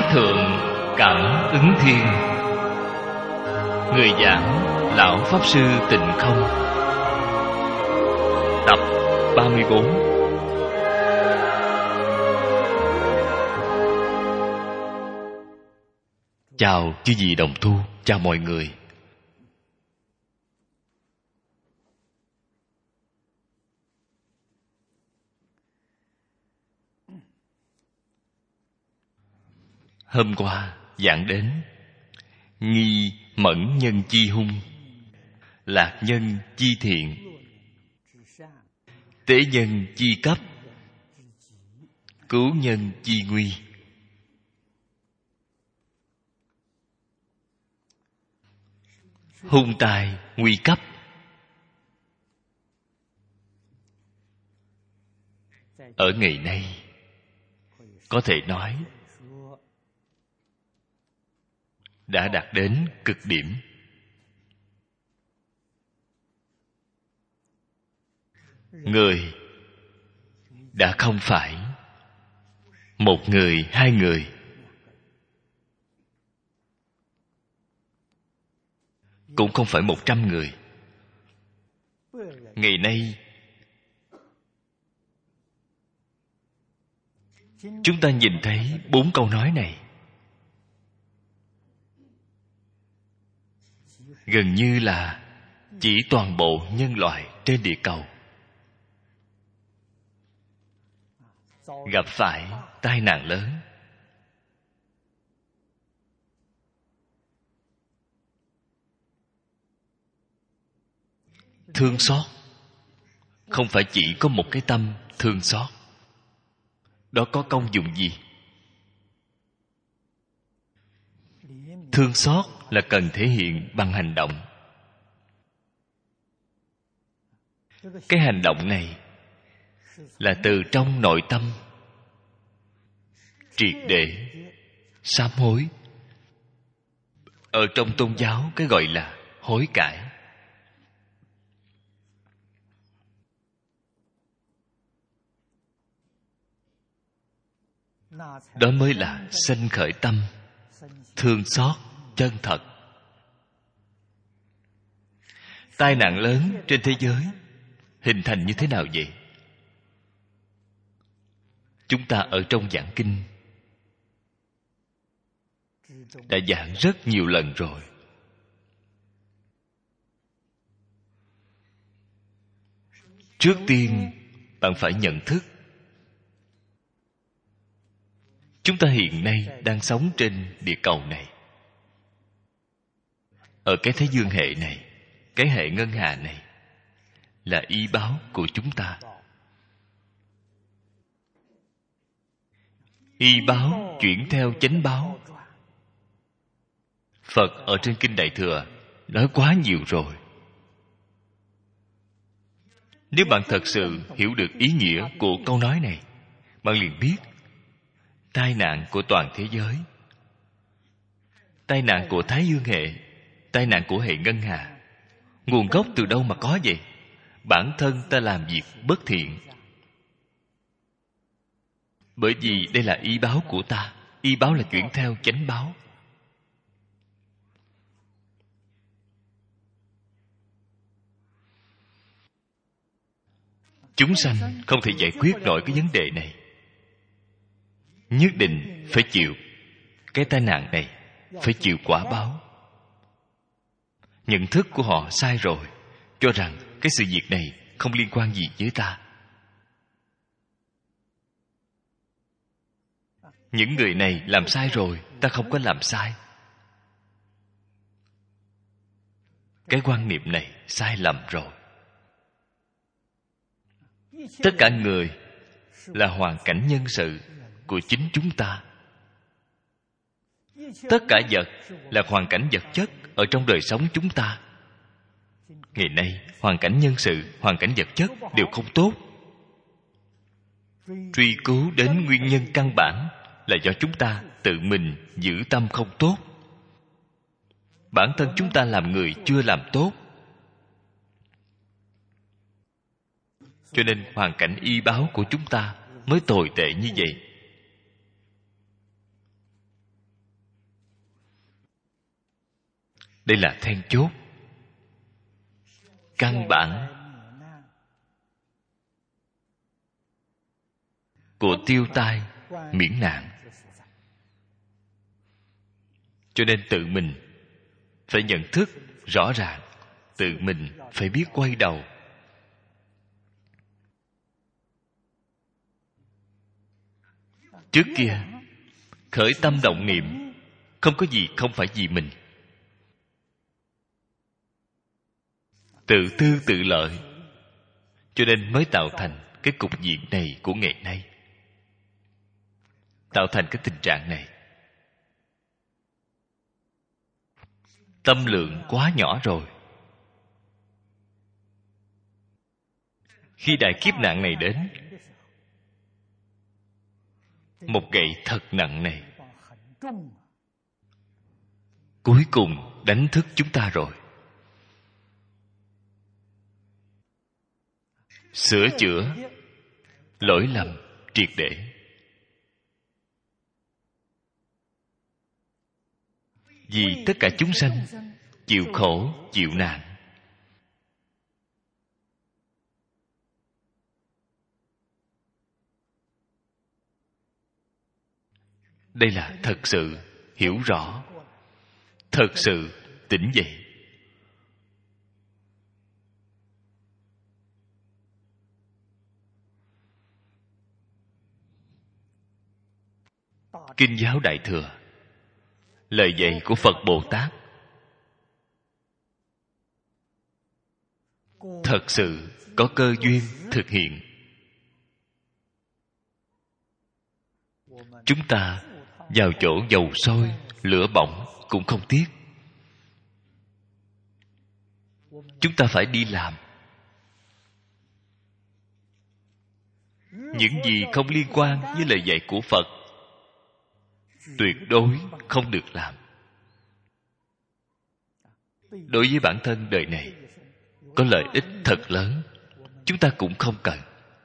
Thái Thượng Cảm Ứng Thiên. Người giảng Lão Pháp Sư Tịnh Không. Tập 34. Chào chư vị đồng tu, chào mọi người. Hôm qua giảng đến nghi mẫn nhân chi hung, lạc nhân chi thiện, tế nhân chi cấp, cứu nhân chi nguy. Hung tài nguy cấp. Ở ngày nay có thể nói đã đạt đến cực điểm. Người đã không phải một người, hai người, cũng không phải 100 người. Ngày nay chúng ta nhìn thấy 4 câu nói này, gần như là chỉ toàn bộ nhân loại trên địa cầu gặp phải tai nạn lớn. Thương xót không phải chỉ có một cái tâm thương xót. Đó có công dụng gì? Thương xót là cần thể hiện bằng hành động. Cái hành động này là từ trong nội tâm triệt để sám hối. Ở trong tôn giáo cái gọi là hối cải. Đó mới là sanh khởi tâm thương xót chân thật. Tai nạn lớn trên thế giới hình thành như thế nào vậy? Chúng ta ở trong giảng kinh đã giảng rất nhiều lần rồi. Trước tiên bạn phải nhận thức chúng ta hiện nay đang sống trên địa cầu này, ở cái thế dương hệ này, cái hệ ngân hà này là y báo của chúng ta. Y báo chuyển theo chánh báo. Phật ở trên Kinh Đại Thừa nói quá nhiều rồi. Nếu bạn thật sự hiểu được ý nghĩa của câu nói này, bạn liền biết tai nạn của toàn thế giới, tai nạn của Thái Dương hệ, tai nạn của hệ ngân hà, nguồn gốc từ đâu mà có vậy? Bản thân ta làm việc bất thiện. Bởi vì đây là y báo của ta. Y báo là chuyển theo chánh báo. Chúng sanh không thể giải quyết nổi cái vấn đề này, nhất định phải chịu cái tai nạn này, phải chịu quả báo. Nhận thức của họ sai rồi, cho rằng cái sự việc này không liên quan gì với ta. Những người này làm sai rồi, ta không có làm sai. Cái quan niệm này sai lầm rồi. Tất cả người là hoàn cảnh nhân sự của chính chúng ta. Tất cả vật là hoàn cảnh vật chất ở trong đời sống chúng ta. Ngày nay hoàn cảnh nhân sự, hoàn cảnh vật chất đều không tốt. Truy cứu đến nguyên nhân căn bản là do chúng ta tự mình giữ tâm không tốt. Bản thân chúng ta làm người chưa làm tốt. Cho nên hoàn cảnh y báo của chúng ta mới tồi tệ như vậy. Đây là then chốt, căn bản của tiêu tai miễn nạn. Cho nên tự mình phải nhận thức rõ ràng, tự mình phải biết quay đầu. Trước kia khởi tâm động niệm không có gì không phải vì mình, tự tư tự lợi, cho nên mới tạo thành cái cục diện này của ngày nay, tạo thành cái tình trạng này. Tâm lượng quá nhỏ rồi. Khi đại kiếp nạn này đến, một gậy thật nặng này cuối cùng đánh thức chúng ta rồi. Sửa chữa lỗi lầm triệt để. Vì tất cả chúng sanh chịu khổ chịu nạn. Đây là thật sự hiểu rõ, thật sự tỉnh dậy. Kinh giáo Đại Thừa, lời dạy của Phật Bồ Tát thật sự có cơ duyên thực hiện. Chúng ta vào chỗ dầu sôi lửa bỏng cũng không tiếc. Chúng ta phải đi làm. Những gì không liên quan với lời dạy của Phật tuyệt đối không được làm. Đối với bản thân đời này có lợi ích thật lớn, chúng ta cũng không cần.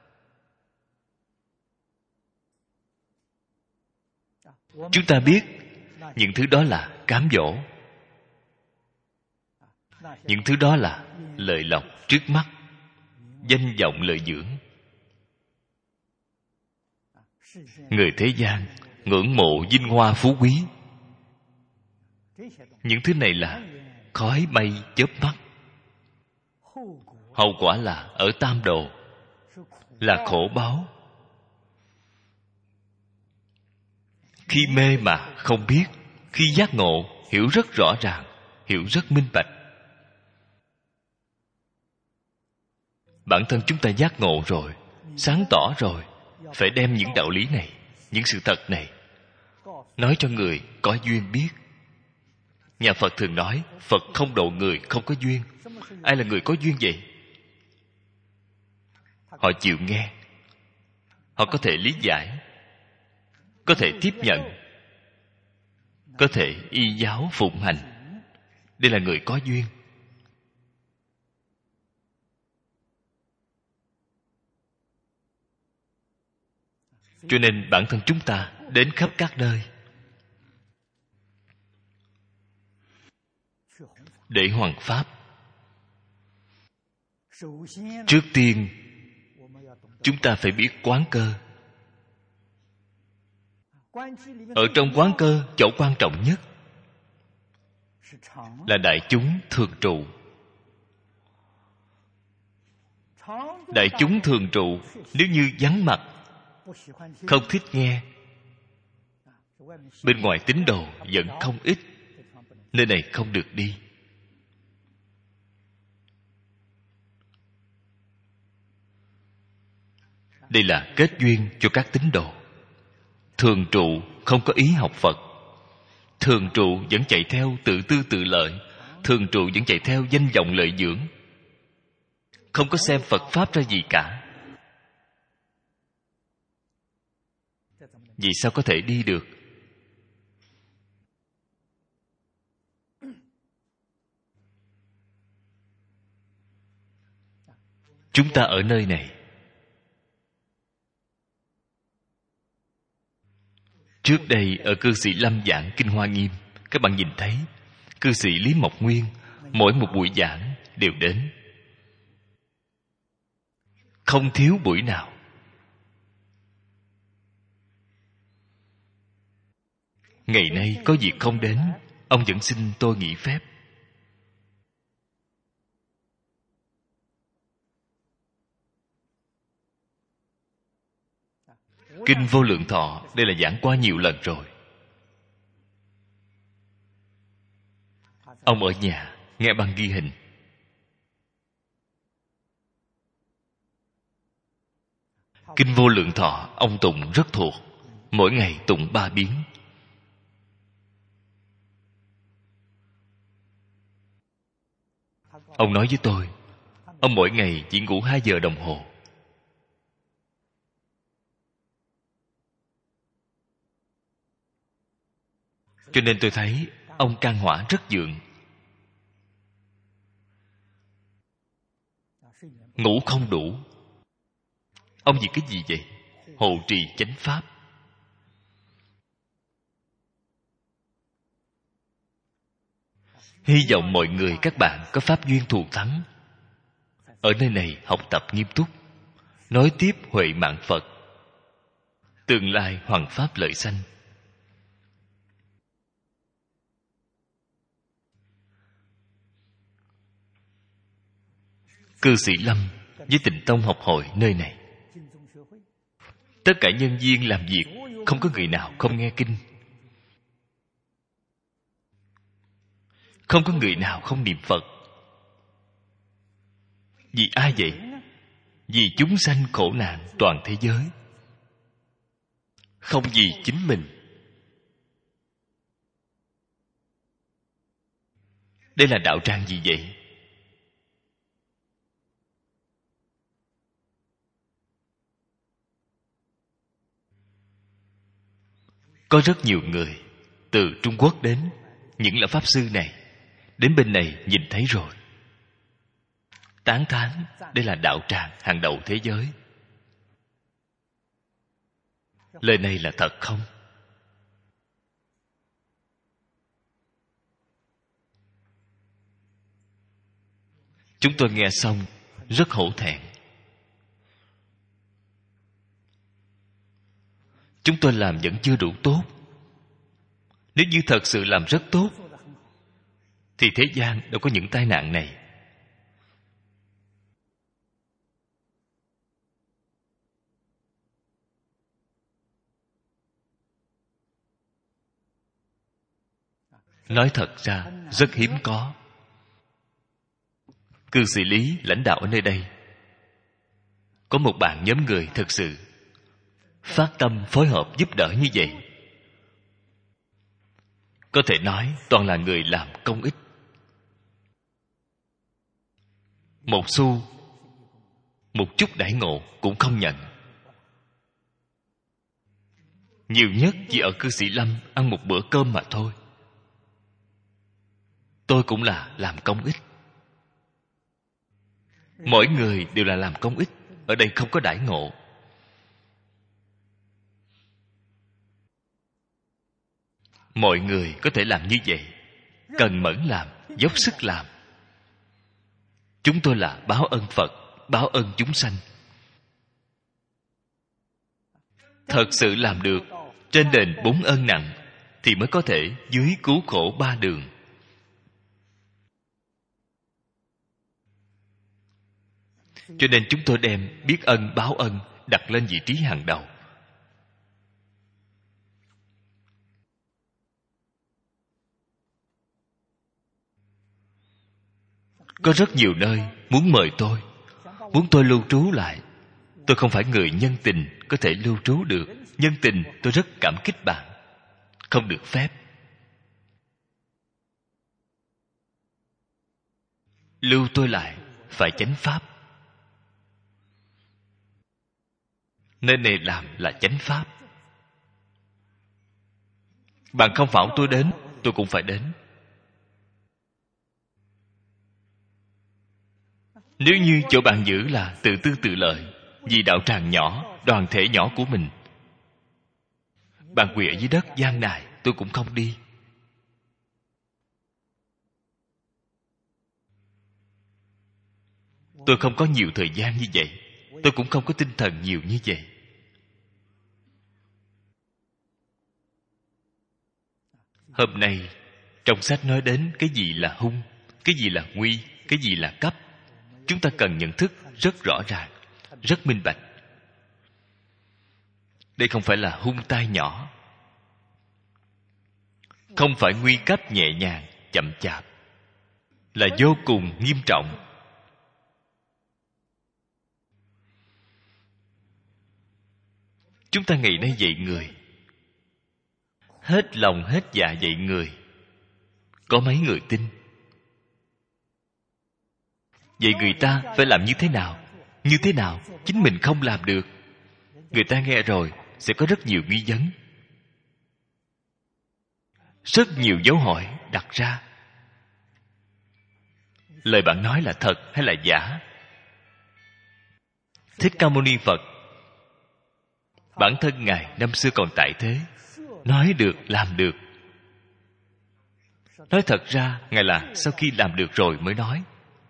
Chúng ta biết những thứ đó là cám dỗ, những thứ đó là lợi lộc trước mắt, danh vọng lợi dưỡng. Người thế gian ngưỡng mộ vinh hoa phú quý. Những thứ này là khói bay chớp mắt. Hậu quả là ở tam độ, là khổ báo. Khi mê mà không biết, khi giác ngộ hiểu rất rõ ràng, hiểu rất minh bạch. Bản thân chúng ta giác ngộ rồi, sáng tỏ rồi, phải đem những đạo lý này, những sự thật này nói cho người có duyên biết. Nhà Phật thường nói Phật không độ người không có duyên. Ai là người có duyên vậy? Họ chịu nghe, họ có thể lý giải, có thể tiếp nhận, có thể y giáo phụng hành. Đây là người có duyên. Cho nên bản thân chúng ta đến khắp các nơi để hoằng pháp. Trước tiên chúng ta phải biết quán cơ. Ở trong quán cơ, chỗ quan trọng nhất là đại chúng thường trụ. Đại chúng thường trụ, nếu như vắng mặt, không thích nghe, bên ngoài tín đồ vẫn không ít, nơi này không được đi. Đây là kết duyên cho các tín đồ. Thường trụ không có ý học Phật, thường trụ vẫn chạy theo tự tư tự lợi, thường trụ vẫn chạy theo danh vọng lợi dưỡng, không có xem Phật Pháp ra gì cả. Vì sao có thể đi được? Chúng ta ở nơi này, trước đây ở cư sĩ Lâm giảng Kinh Hoa Nghiêm, các bạn nhìn thấy Cư sĩ Lý Mộc Nguyên mỗi một buổi giảng đều đến, không thiếu buổi nào. Ngày nay có việc không đến, ông vẫn xin tôi nghỉ phép. Kinh Vô Lượng Thọ đây là giảng qua nhiều lần rồi. Ông ở nhà nghe băng ghi hình. Kinh Vô Lượng Thọ ông tụng rất thuộc, mỗi ngày tụng 3 biến. Ông nói với tôi, ông mỗi ngày chỉ ngủ 2 giờ đồng hồ. Cho nên tôi thấy ông can hỏa rất vượng. Ngủ không đủ. Ông vì cái gì vậy? Hộ trì chánh pháp. Hy vọng mọi người các bạn có pháp duyên thù thắng, ở nơi này học tập nghiêm túc, nói tiếp huệ mạng Phật, tương lai hoằng pháp lợi sanh. Cư sĩ Lâm với Tịnh Tông học hội nơi này, tất cả nhân viên làm việc không có người nào không nghe kinh, không có người nào không niệm Phật. Vì ai vậy? Vì chúng sanh khổ nạn toàn thế giới, không vì chính mình. Đây là đạo tràng gì vậy? Có rất nhiều người từ Trung Quốc đến, những là pháp sư này, đến bên này nhìn thấy rồi, tán thán đây là đạo tràng hàng đầu thế giới. Lời này là thật không? Chúng tôi nghe xong rất hổ thẹn. Chúng tôi làm vẫn chưa đủ tốt. Nếu như thật sự làm rất tốt thì thế gian đâu có những tai nạn này. Nói thật ra rất hiếm có. Cư sĩ Lý lãnh đạo ở nơi đây, có một bạn nhóm người thật sự phát tâm phối hợp giúp đỡ như vậy. Có thể nói toàn là người làm công ích. Một xu, một chút đãi ngộ cũng không nhận. Nhiều nhất chỉ ở cư sĩ Lâm ăn một bữa cơm mà thôi. Tôi cũng là làm công ích. Mỗi người đều là làm công ích. Ở đây không có đãi ngộ. Mọi người có thể làm như vậy, cần mẫn làm, dốc sức làm. Chúng tôi là báo ân Phật, báo ân chúng sanh. Thật sự làm được, trên đền 4 ân nặng thì mới có thể dưới cứu khổ 3 đường. Cho nên chúng tôi đem biết ân báo ân đặt lên vị trí hàng đầu. Có rất nhiều nơi muốn mời tôi, muốn tôi lưu trú lại. Tôi không phải người nhân tình có thể lưu trú được. Nhân tình tôi rất cảm kích bạn, không được phép. Lưu tôi lại phải chánh pháp. Nơi này làm là chánh pháp. Bạn không bảo tôi đến, tôi cũng phải đến. Nếu như chỗ bạn giữ là tự tư tự lợi, vì đạo tràng nhỏ, đoàn thể nhỏ của mình, bạn quỳ ở dưới đất gian nài, tôi cũng không đi. Tôi không có nhiều thời gian như vậy. Tôi cũng không có tinh thần nhiều như vậy. Hôm nay trong sách nói đến cái gì là hung, cái gì là nguy, cái gì là cấp. Chúng ta cần nhận thức rất rõ ràng, rất minh bạch. Đây không phải là hung tai nhỏ, không phải nguy cấp nhẹ nhàng, chậm chạp, là vô cùng nghiêm trọng. Chúng ta ngày nay dạy người, hết lòng hết dạ dạy người, có mấy người tin? Vậy người ta phải làm như thế nào? Như thế nào? Chính mình không làm được. Người ta nghe rồi sẽ có rất nhiều nghi vấn, rất nhiều dấu hỏi đặt ra. Lời bạn nói là thật hay là giả? Thích Ca Mâu Ni Phật, bản thân Ngài năm xưa còn tại thế, nói được làm được. Nói thật ra Ngài là sau khi làm được rồi mới nói.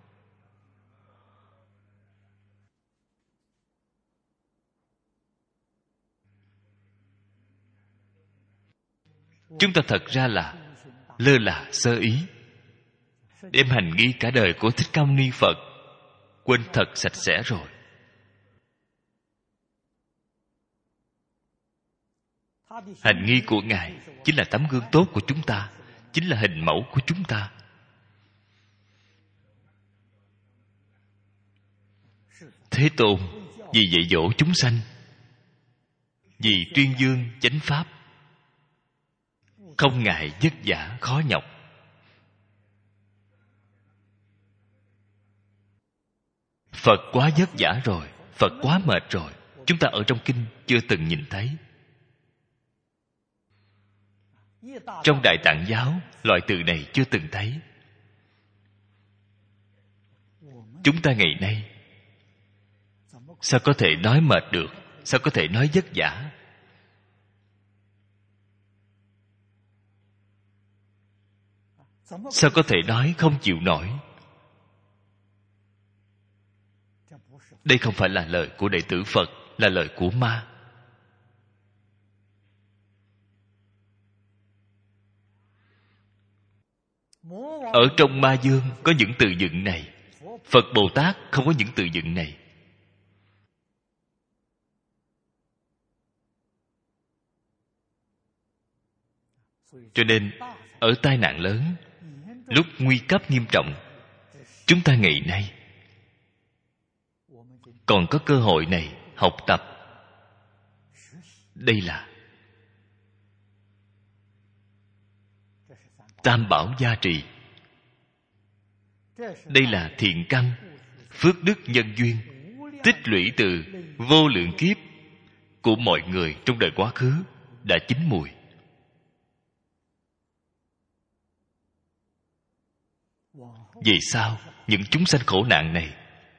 Chúng ta thật ra là lơ là sơ ý, đem hành nghi cả đời của Thích Ca Mâu Ni Phật quên thật sạch sẽ rồi. Hành nghi của Ngài chính là tấm gương tốt của chúng ta, chính là hình mẫu của chúng ta. Thế Tôn vì dạy dỗ chúng sanh, vì tuyên dương chánh pháp, không ngại vất vả khó nhọc. Phật quá vất vả rồi, Phật quá mệt rồi, chúng ta ở trong kinh chưa từng nhìn thấy. Trong Đại Tạng giáo, loại từ này chưa từng thấy. Chúng ta ngày nay sao có thể nói mệt được? Sao có thể nói vất vả? Sao có thể nói không chịu nổi? Đây không phải là lời của đệ tử Phật, là lời của ma. Ở trong ma dương có những từ vựng này, Phật Bồ Tát không có những từ vựng này. Cho nên ở tai nạn lớn, lúc nguy cấp nghiêm trọng, chúng ta ngày nay còn có cơ hội này học tập. Đây là Tam Bảo gia trì. Đây là thiện căn, phước đức nhân duyên tích lũy từ vô lượng kiếp của mọi người trong đời quá khứ đã chín mùi. Vì sao những chúng sanh khổ nạn này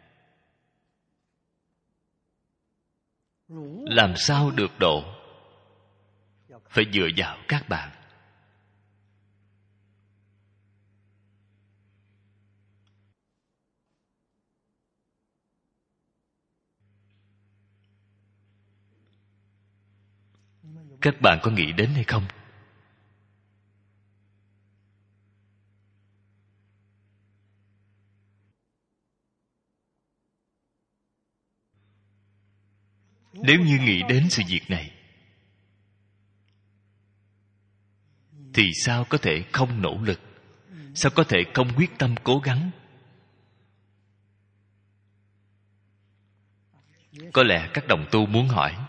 làm sao được độ? Phải dựa vào các bạn. Các bạn có nghĩ đến hay không? Nếu như nghĩ đến sự việc này thì sao có thể không nỗ lực? Sao có thể không quyết tâm cố gắng? Có lẽ các đồng tu muốn hỏi,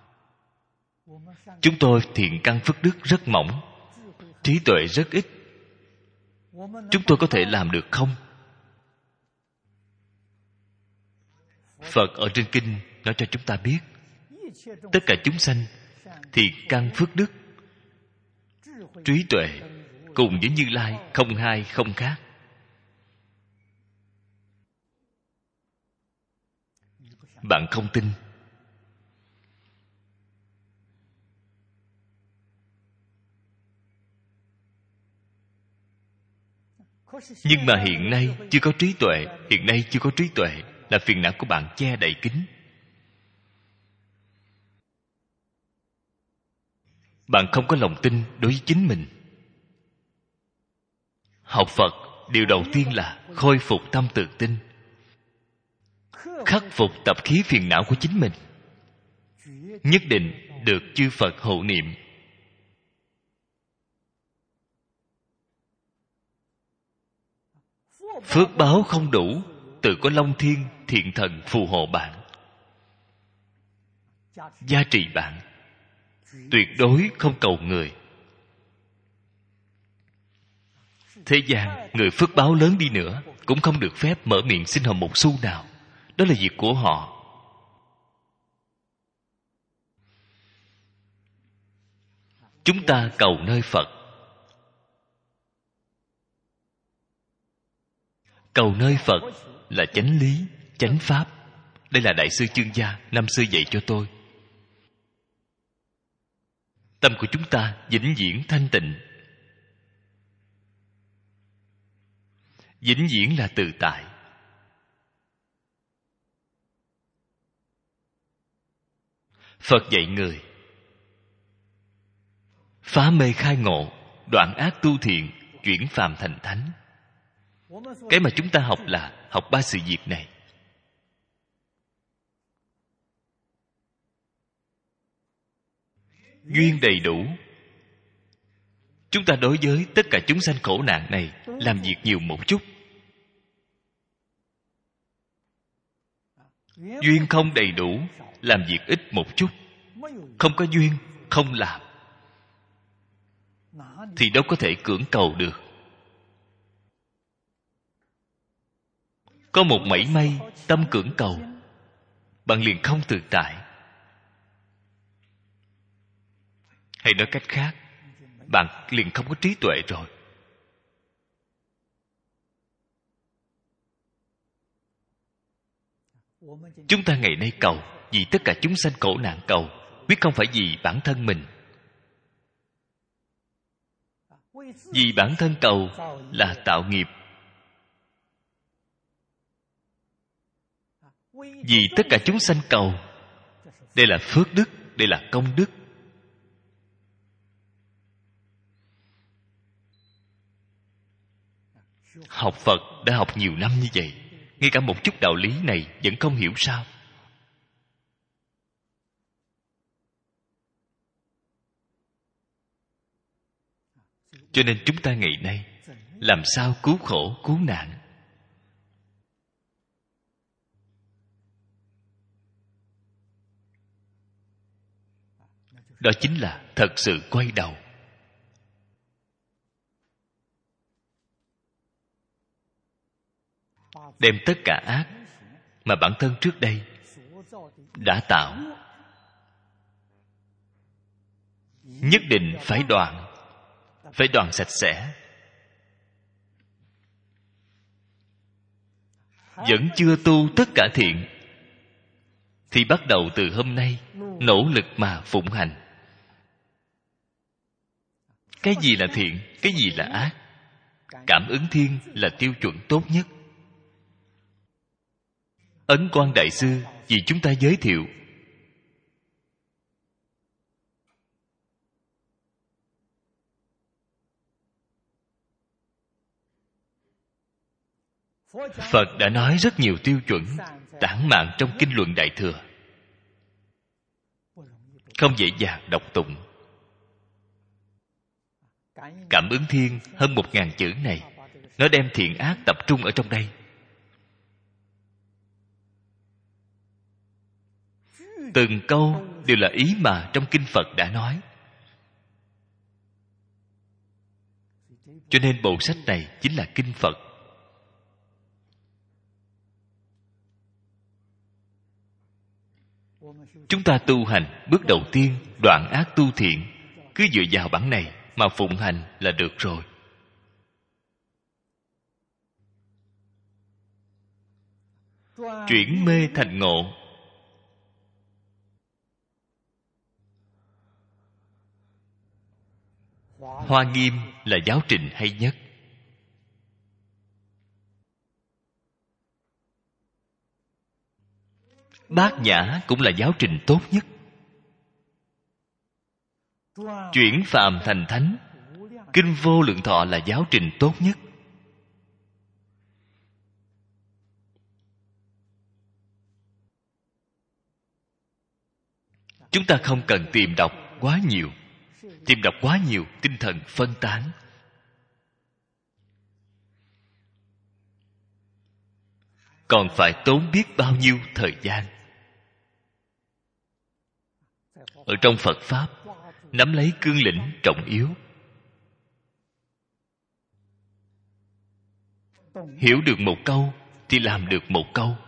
chúng tôi thiện căn phước đức rất mỏng, trí tuệ rất ít, chúng tôi có thể làm được không? Phật ở trên kinh nói cho chúng ta biết, tất cả chúng sanh thiện căn phước đức, trí tuệ cùng với Như Lai không hai không khác. Bạn không tin, nhưng mà hiện nay chưa có trí tuệ, hiện nay chưa có trí tuệ, là phiền não của bạn che đậy kín. Bạn không có lòng tin đối với chính mình. Học Phật, điều đầu tiên là khôi phục tâm tự tin, khắc phục tập khí phiền não của chính mình, nhất định được chư Phật hộ niệm. Phước báo không đủ, tự có Long Thiên Thiện Thần phù hộ bạn, gia trì bạn. Tuyệt đối không cầu người. Thế gian, người phước báo lớn đi nữa cũng không được phép mở miệng xin họ một xu nào. Đó là việc của họ. Chúng ta cầu nơi Phật, cầu nơi Phật là chánh lý, chánh pháp. Đây là Đại sư Chương Gia năm xưa dạy cho tôi. Tâm của chúng ta vĩnh viễn thanh tịnh, vĩnh viễn là tự tại. Phật dạy người phá mê khai ngộ, đoạn ác tu thiện, chuyển phàm thành thánh. Cái mà chúng ta học là học ba sự việc này. Duyên đầy đủ, chúng ta đối với tất cả chúng sanh khổ nạn này làm việc nhiều một chút. Duyên không đầy đủ, làm việc ít một chút. Không có duyên, không làm, thì đâu có thể cưỡng cầu được. Có một mảy may tâm cưỡng cầu, bạn liền không tự tại. Hay nói cách khác, bạn liền không có trí tuệ rồi. Chúng ta ngày nay cầu vì tất cả chúng sanh khổ nạn cầu, quyết không phải vì bản thân mình. Vì bản thân cầu là tạo nghiệp. Vì tất cả chúng sanh cầu, đây là phước đức, đây là công đức. Học Phật đã học nhiều năm như vậy, ngay cả một chút đạo lý này vẫn không hiểu sao? Cho nên chúng ta ngày nay làm sao cứu khổ cứu nạn? Đó chính là thật sự quay đầu. Đem tất cả ác mà bản thân trước đây đã tạo, nhất định phải đoạn, phải đoạn sạch sẽ. Vẫn chưa tu tất cả thiện, thì bắt đầu từ hôm nay nỗ lực mà phụng hành. Cái gì là thiện, cái gì là ác? Cảm ứng thiên là tiêu chuẩn tốt nhất. Ấn Quang Đại Sư vì chúng ta giới thiệu. Phật đã nói rất nhiều tiêu chuẩn tản mạn trong Kinh Luận Đại Thừa, không dễ dàng đọc tụng. Cảm ứng thiên hơn 1000 chữ này, nó đem thiện ác tập trung ở trong đây. Từng câu đều là ý mà trong Kinh Phật đã nói. Cho nên bộ sách này chính là Kinh Phật. Chúng ta tu hành bước đầu tiên đoạn ác tu thiện, cứ dựa vào bản này mà phụng hành là được rồi. Chuyển mê thành ngộ. Hoa Nghiêm là giáo trình hay nhất. . Bát Nhã cũng là giáo trình tốt nhất. Chuyển phàm thành thánh, kinh Vô Lượng Thọ là giáo trình tốt nhất. Chúng ta không cần tìm đọc quá nhiều. Tìm đọc quá nhiều, tinh thần phân tán. Còn phải tốn biết bao nhiêu thời gian. Ở trong Phật Pháp, nắm lấy cương lĩnh trọng yếu. Hiểu được một câu thì làm được một câu.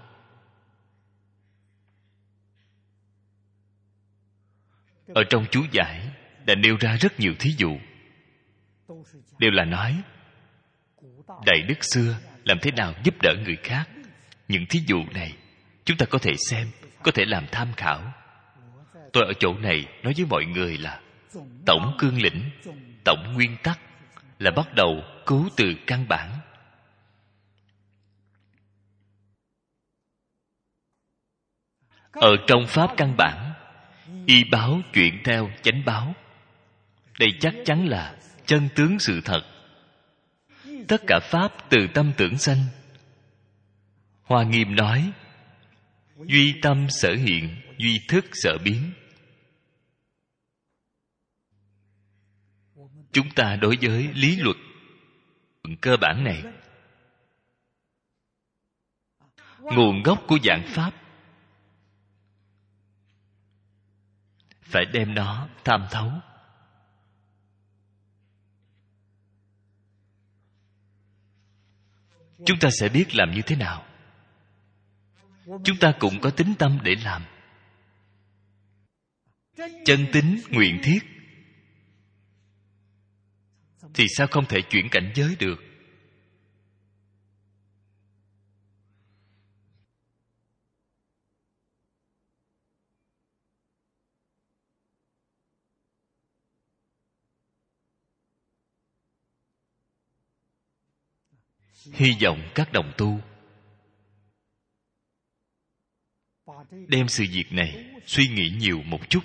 Ở trong chú giải đã nêu ra rất nhiều thí dụ, đều là nói Đại đức xưa làm thế nào giúp đỡ người khác. Những thí dụ này chúng ta có thể xem, có thể làm tham khảo. Tôi ở chỗ này nói với mọi người là tổng cương lĩnh, tổng nguyên tắc là bắt đầu cứu từ căn bản. Ở trong pháp căn bản, y báo chuyển theo chánh báo. Đây chắc chắn là chân tướng sự thật. Tất cả pháp từ tâm tưởng sanh. Hoa Nghiêm nói duy tâm sở hiện, duy thức sở biến. Chúng ta đối với lý luật cơ bản này, nguồn gốc của dạng pháp, phải đem nó tham thấu. Chúng ta sẽ biết làm như thế nào. Chúng ta cũng có tín tâm để làm. Chân tín nguyện thiết thì sao không thể chuyển cảnh giới được? Hy vọng các đồng tu đem sự việc này suy nghĩ nhiều một chút.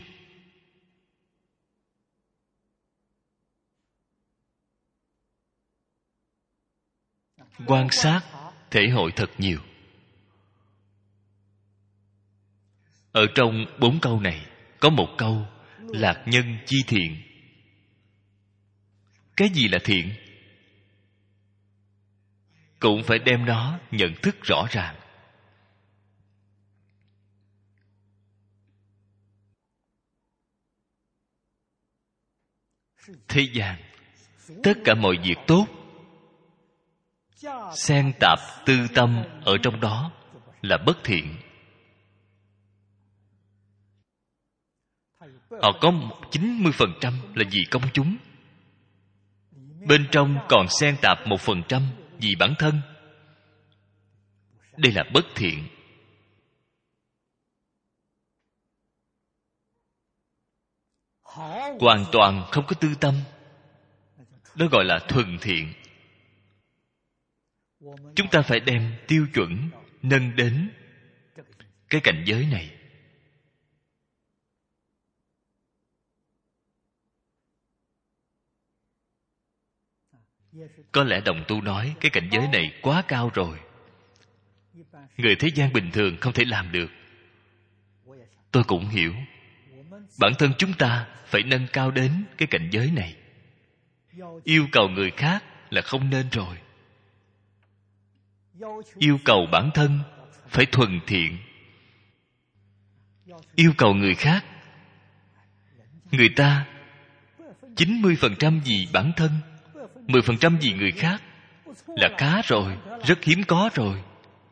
Quan sát, thể hội thật nhiều. Ở trong 4 câu này có một câu lạc nhân chi thiện. Cái gì là thiện? Cũng phải đem nó nhận thức rõ ràng. Thế gian tất cả mọi việc tốt xen tạp tư tâm ở trong đó là bất thiện. Họ có 90% là vì công chúng, bên trong còn xen tạp 1% vì bản thân. Đây là bất thiện. Hoàn toàn không có tư tâm, đó gọi là thuần thiện. Chúng ta phải đem tiêu chuẩn nâng đến cái cảnh giới này. Có lẽ đồng tu nói cái cảnh giới này quá cao rồi, người thế gian bình thường không thể làm được. Tôi cũng hiểu. Bản thân chúng ta phải nâng cao đến cái cảnh giới này. Yêu cầu người khác là không nên rồi. Yêu cầu bản thân phải thuần thiện. Yêu cầu người khác, người ta 90% vì bản thân, 10% vì người khác là khá rồi, rất hiếm có rồi.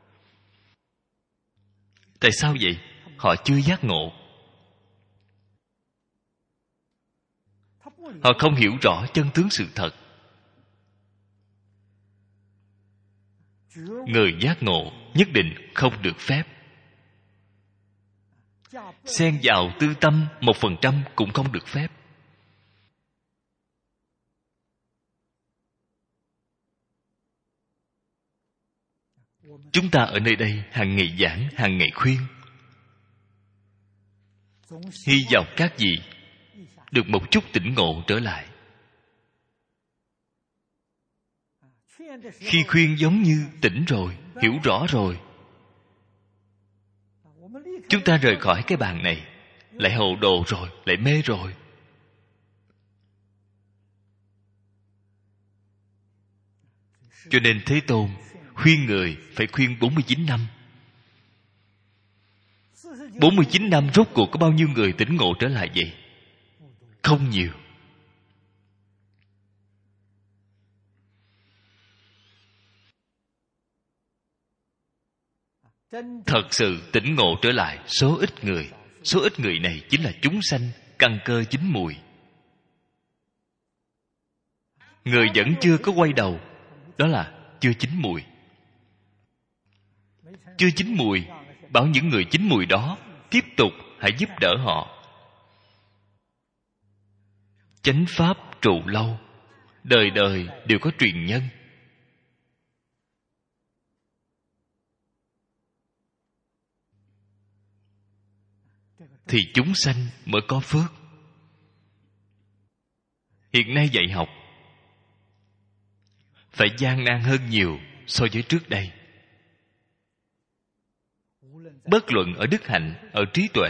Tại sao vậy? Họ chưa giác ngộ. Họ không hiểu rõ chân tướng sự thật. Người giác ngộ nhất định không được phép xen vào tư tâm 1% cũng không được phép. Chúng ta ở nơi đây hàng ngày giảng, hàng ngày khuyên, hy vọng các vị được một chút tỉnh ngộ trở lại. Khi khuyên giống như tỉnh rồi, hiểu rõ rồi, chúng ta rời khỏi cái bàn này, lại hồ đồ rồi, lại mê rồi. Cho nên Thế Tôn khuyên người phải khuyên 49 năm. 49 năm rốt cuộc có bao nhiêu người tỉnh ngộ trở lại vậy? Không nhiều. Thật sự tỉnh ngộ trở lại số ít người. Số ít người này chính là chúng sanh căn cơ chín mùi. Người vẫn chưa có quay đầu, đó là chưa chín mùi. Chưa chín mùi, bảo những người chín mùi đó tiếp tục hãy giúp đỡ họ. Chánh pháp trụ lâu, đời đời đều có truyền nhân. Thì chúng sanh mới có phước. Hiện nay dạy học phải gian nan hơn nhiều so với trước đây. Bất luận ở đức hạnh, ở trí tuệ,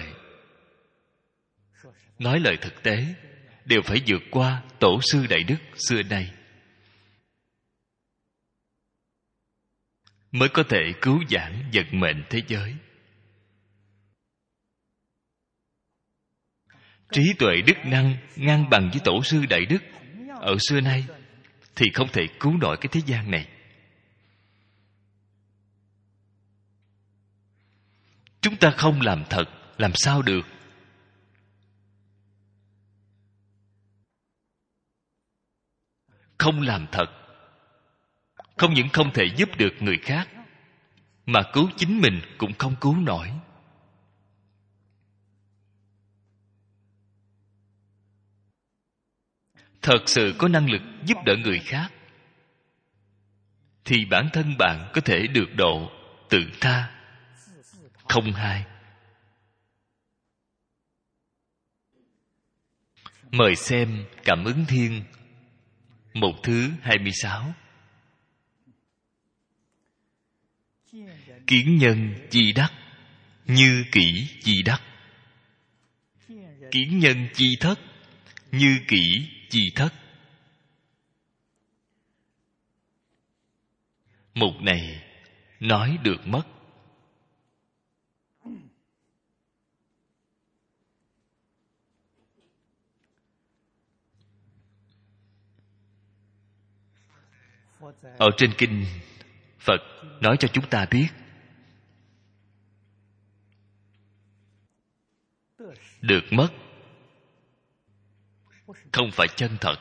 nói lời thực tế, đều phải vượt qua tổ sư đại đức xưa nay, mới có thể cứu vãn vận mệnh thế giới. Trí tuệ đức năng ngang bằng với tổ sư đại đức ở xưa nay thì không thể cứu nổi cái thế gian này. Chúng ta không làm thật, làm sao được? Không làm thật, không những không thể giúp được người khác, mà cứu chính mình cũng không cứu nổi. Thật sự có năng lực giúp đỡ người khác, thì bản thân bạn có thể được độ, tự tha, không hai. Mời xem Cảm ứng Thiên, một thứ 26. Kiến nhân chi đắc, như kỷ chi đắc. Kiến nhân chi thất, như kỷ chi thất. Mục này nói được mất. Ở trên kinh, Phật nói cho chúng ta biết, được mất không phải chân thật,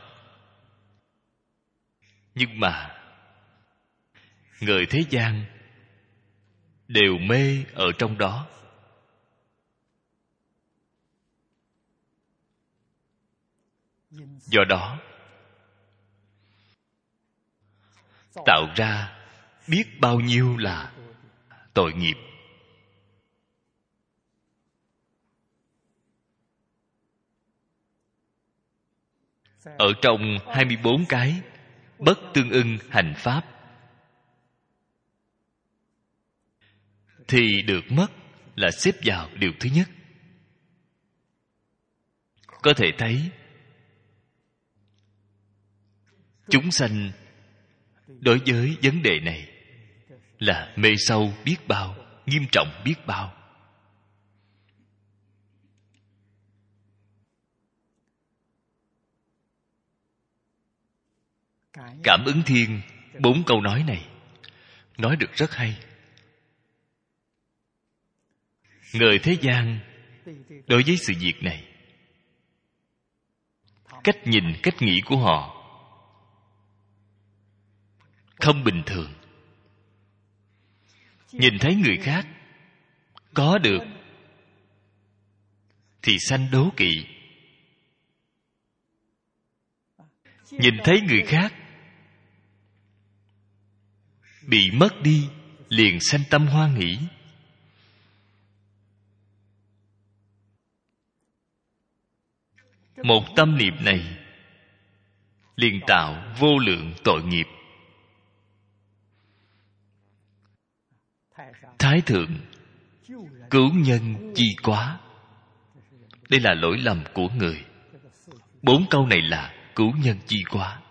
nhưng mà người thế gian đều mê ở trong đó. Do đó tạo ra biết bao nhiêu là tội nghiệp. Ở trong 24 cái bất tương ưng hành pháp thì được mất là xếp vào điều thứ nhất. Có thể thấy chúng sanh đối với vấn đề này là mê sâu biết bao, nghiêm trọng biết bao. Cảm ứng Thiên 4 câu nói này nói được rất hay. Người thế gian đối với sự việc này, cách nhìn, cách nghĩ của họ không bình thường. Nhìn thấy người khác có được thì sanh đố kỵ. Nhìn thấy người khác bị mất đi liền sanh tâm hoan hỷ. Một tâm niệm này liền tạo vô lượng tội nghiệp. Thái thượng cứu nhân chi quá. Đây là lỗi lầm của người. 4 câu này là cứu nhân chi quá.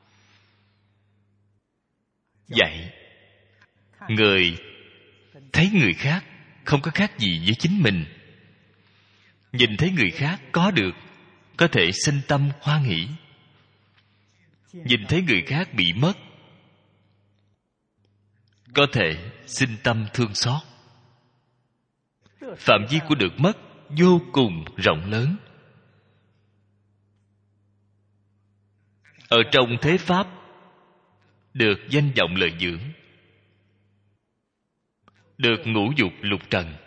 Dạy người thấy người khác không có khác gì với chính mình. Nhìn thấy người khác có được, có thể sinh tâm hoan hỷ. Nhìn thấy người khác bị mất, có thể sinh tâm thương xót. Phạm vi của được mất vô cùng rộng lớn. Ở trong thế pháp được danh vọng lợi dưỡng, được ngũ dục lục trần.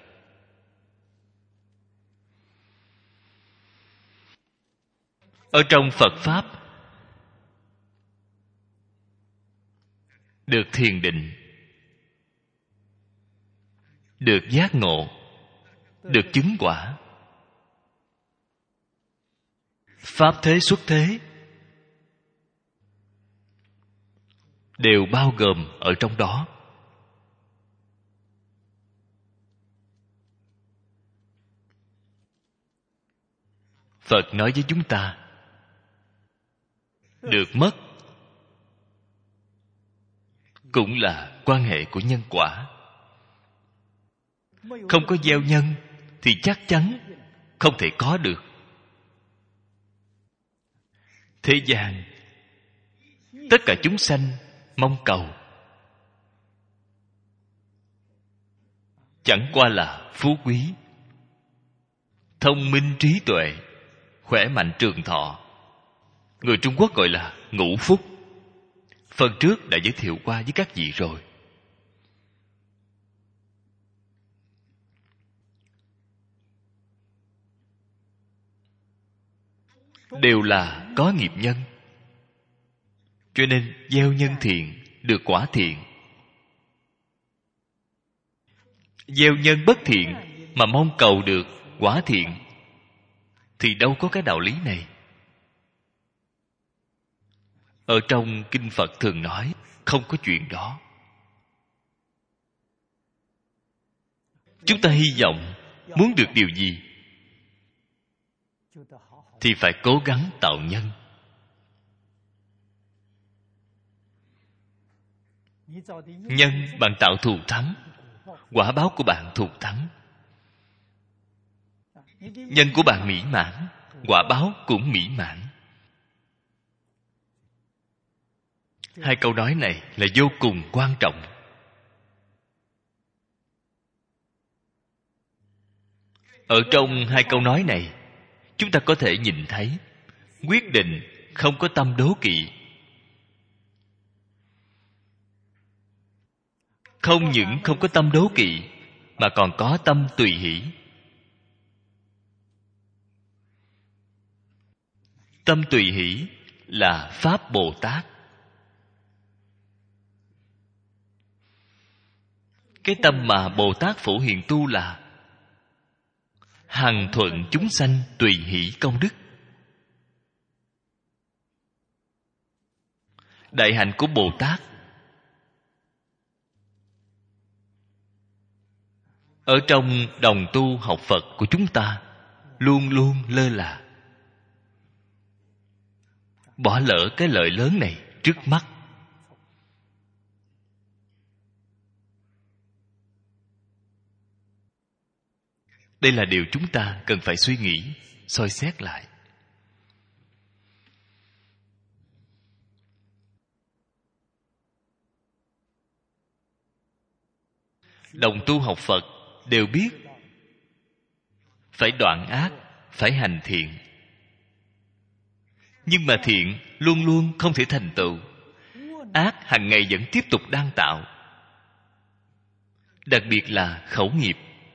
Ở trong Phật pháp được thiền định, được giác ngộ, được chứng quả. Pháp thế xuất thế đều bao gồm ở trong đó. Phật nói với chúng ta, được mất cũng là quan hệ của nhân quả. Không có gieo nhân thì chắc chắn không thể có được. Thế gian tất cả chúng sanh mong cầu chẳng qua là phú quý, thông minh trí tuệ, khỏe mạnh trường thọ. Người Trung Quốc gọi là ngũ phúc. Phần trước đã giới thiệu qua với các vị rồi. Đều là có nghiệp nhân, cho nên gieo nhân thiện được quả thiện. Gieo nhân bất thiện mà mong cầu được quả thiện thì đâu có cái đạo lý này. Ở trong kinh Phật thường nói không có chuyện đó. Chúng ta hy vọng muốn được điều gì thì phải cố gắng tạo nhân. Nhân bạn tạo thù thắng, quả báo của bạn thù thắng. Nhân của bạn mỹ mãn, quả báo cũng mỹ mãn. Hai câu nói này là vô cùng quan trọng. Ở trong hai câu nói này, chúng ta có thể nhìn thấy quyết định không có tâm đố kỵ. Không những không có tâm đố kỵ mà còn có tâm tùy hỷ. Tâm tùy hỷ là Pháp Bồ Tát. Cái tâm mà Bồ Tát phổ hiện tu là hằng thuận chúng sanh tùy hỷ công đức. Đại hạnh của Bồ Tát ở trong đồng tu học Phật của chúng ta luôn luôn lơ là, bỏ lỡ cái lợi lớn này trước mắt. Đây là điều chúng ta cần phải suy nghĩ, soi xét lại. Đồng tu học Phật đều biết phải đoạn ác, phải hành thiện. Nhưng mà thiện luôn luôn không thể thành tựu. Ác hàng ngày vẫn tiếp tục đang tạo. Đặc biệt là khẩu nghiệp.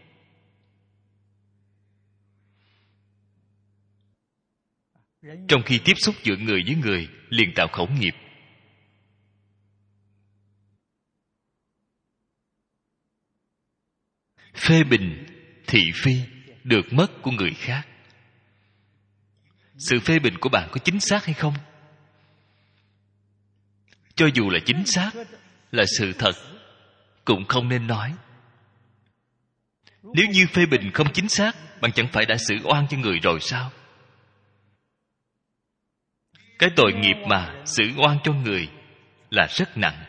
Trong khi tiếp xúc giữa người với người liền tạo khẩu nghiệp. Phê bình, thị phi được mất của người khác. sự phê bình của bạn có chính xác hay không? Cho dù là chính xác, là sự thật, cũng không nên nói. Nếu như phê bình không chính xác, bạn chẳng phải đã xử oan cho người rồi sao? Cái tội nghiệp mà xử oan cho người là rất nặng.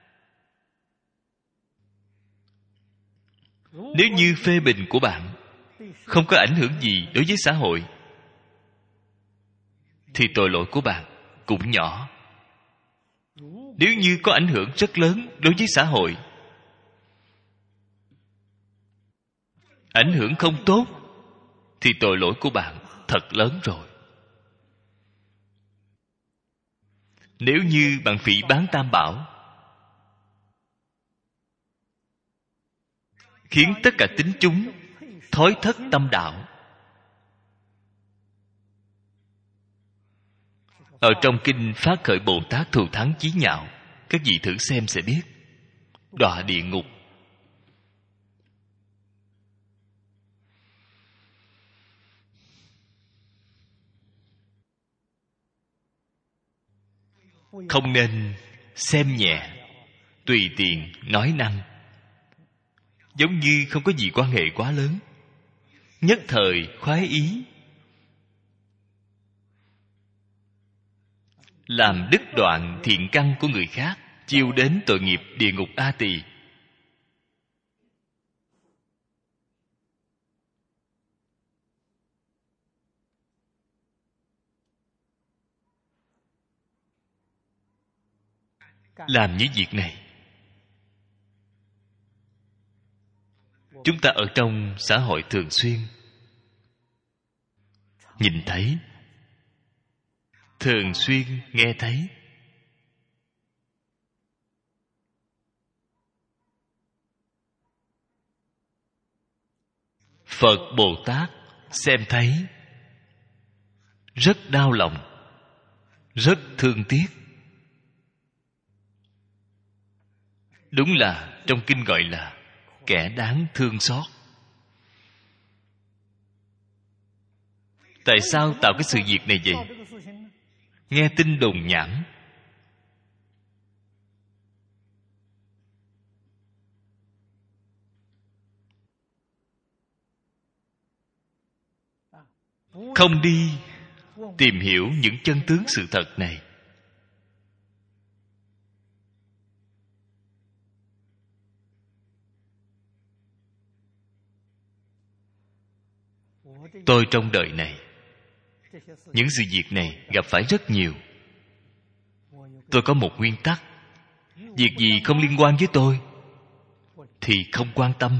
Nếu như phê bình của bạn không có ảnh hưởng gì đối với xã hội, thì tội lỗi của bạn cũng nhỏ. Nếu như có ảnh hưởng rất lớn đối với xã hội, ảnh hưởng không tốt, thì tội lỗi của bạn thật lớn rồi. Nếu như bạn phỉ báng Tam Bảo, khiến tất cả tín chúng thối thất tâm đạo. Ở trong kinh Phát Khởi Bồ Tát Thù Thắng Chí Nhạo, các vị thử xem sẽ biết. Đọa địa ngục. Không nên xem nhẹ, tùy tiện nói năng, giống như không có gì quan hệ quá lớn, nhất thời khoái ý, làm đứt đoạn thiện căn của người khác, chiêu đến tội nghiệp địa ngục A Tỳ. Làm những việc này, chúng ta ở trong xã hội thường xuyên nhìn thấy, thường xuyên nghe thấy. Phật Bồ Tát xem thấy rất đau lòng, rất thương tiếc. Đúng là trong kinh gọi là kẻ đáng thương xót. Tại sao tạo cái sự việc này vậy? Nghe tin đồn nhảm, không đi tìm hiểu những chân tướng sự thật này, tôi trong đời này, những sự việc này gặp phải rất nhiều. Tôi có một nguyên tắc: việc gì không liên quan với tôi thì không quan tâm,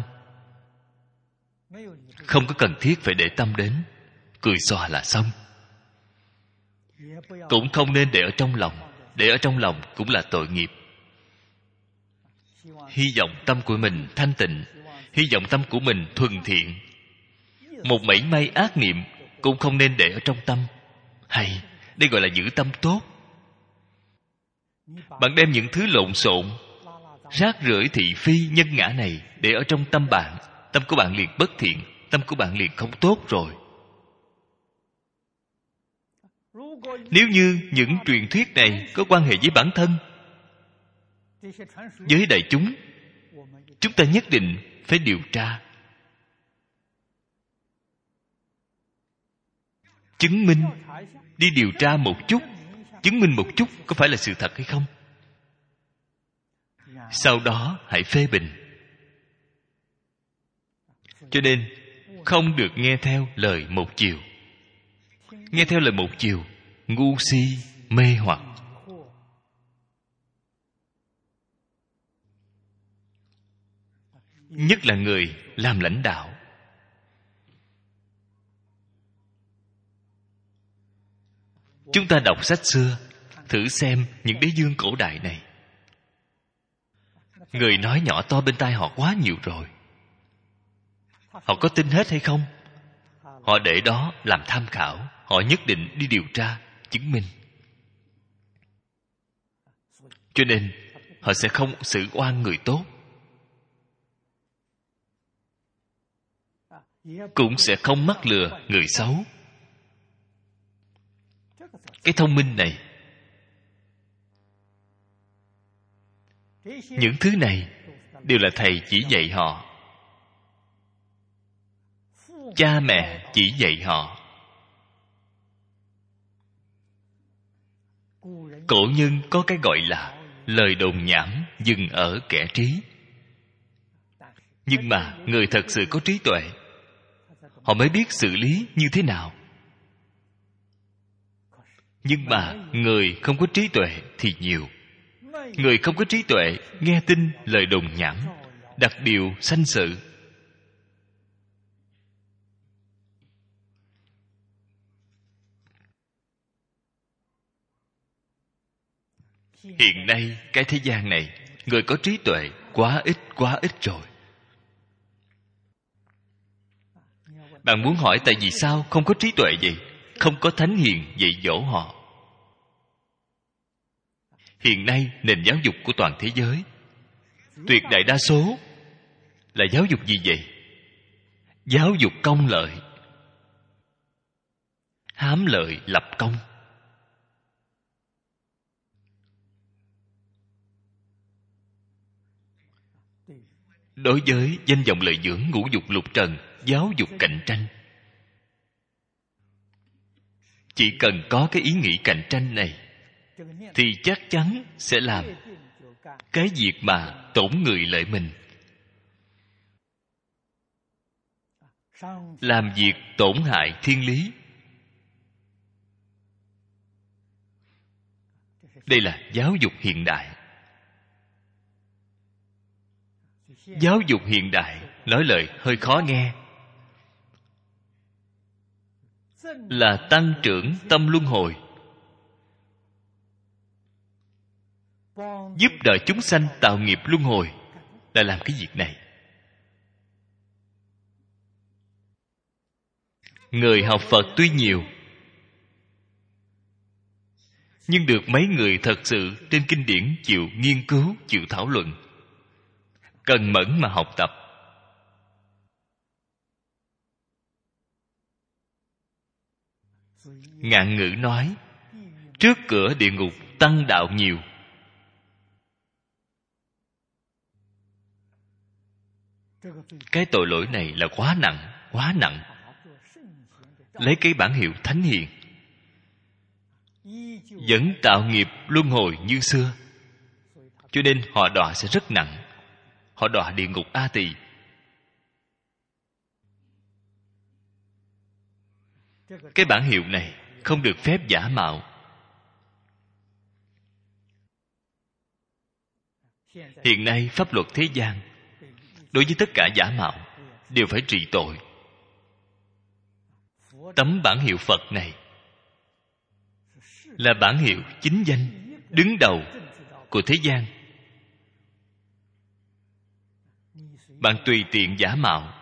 không có cần thiết phải để tâm đến, cười xòa là xong. Cũng không nên để ở trong lòng, để ở trong lòng cũng là tội nghiệp. Hy vọng tâm của mình thanh tịnh, hy vọng tâm của mình thuần thiện. Một mảy may ác niệm cũng không nên để ở trong tâm. Hay, đây gọi là giữ tâm tốt. Bạn đem những thứ lộn xộn, rác rưởi thị phi nhân ngã này để ở trong tâm bạn, tâm của bạn liền bất thiện, tâm của bạn liền không tốt rồi. Nếu như những truyền thuyết này có quan hệ với bản thân, với đại chúng, chúng ta nhất định phải điều tra, chứng minh, đi điều tra một chút, chứng minh một chút có phải là sự thật hay không. Sau đó hãy phê bình. Cho nên không được nghe theo lời một chiều. Nghe theo lời một chiều, ngu si, mê hoặc. Nhất là người làm lãnh đạo. Chúng ta đọc sách xưa, thử xem những đế vương cổ đại này. Người nói nhỏ to bên tai họ quá nhiều rồi. Họ có tin hết hay không? Họ để đó làm tham khảo. Họ nhất định đi điều tra, chứng minh. Cho nên họ sẽ không xử oan người tốt, cũng sẽ không mắc lừa người xấu. cái thông minh này. Những thứ này đều là thầy chỉ dạy họ, cha mẹ chỉ dạy họ. Cổ nhân có cái gọi là lời đồn nhảm dừng ở kẻ trí. Nhưng mà người thật sự có trí tuệ, họ mới biết xử lý như thế nào. Nhưng mà người không có trí tuệ thì nhiều. Người không có trí tuệ nghe tin lời đồn nhảm, đặt điều sanh sự. Hiện nay cái thế gian này, người có trí tuệ quá ít rồi. Bạn muốn hỏi tại vì sao không có trí tuệ vậy? Không có thánh hiền dạy dỗ họ. Hiện nay nền giáo dục của toàn thế giới, tuyệt đại đa số là giáo dục gì vậy? Giáo dục công lợi, hám lợi lập công. Đối với danh vọng lợi dưỡng ngũ dục lục trần, giáo dục cạnh tranh. Chỉ cần có cái ý nghĩ cạnh tranh này thì chắc chắn sẽ làm cái việc mà tổn người lợi mình, làm việc tổn hại thiên lý. Đây là giáo dục hiện đại. Giáo dục hiện đại nói lời hơi khó nghe, là tăng trưởng tâm luân hồi, giúp đời chúng sanh tạo nghiệp luân hồi, là làm cái việc này. Người học Phật tuy nhiều, nhưng được mấy người thật sự trên kinh điển chịu nghiên cứu, chịu thảo luận, cần mẫn mà học tập. Ngạn ngữ nói, trước cửa địa ngục tăng đạo nhiều. Cái tội lỗi này là quá nặng, quá nặng. Lấy cái bản hiệu thánh hiền, vẫn tạo nghiệp luân hồi như xưa, cho nên họ đọa sẽ rất nặng. Họ đọa địa ngục A Tỳ. Cái bản hiệu này không được phép giả mạo. Hiện nay pháp luật thế gian đối với tất cả giả mạo đều phải trị tội. Tấm bản hiệu Phật này là bản hiệu chính danh, đứng đầu của thế gian. Bạn tùy tiện giả mạo,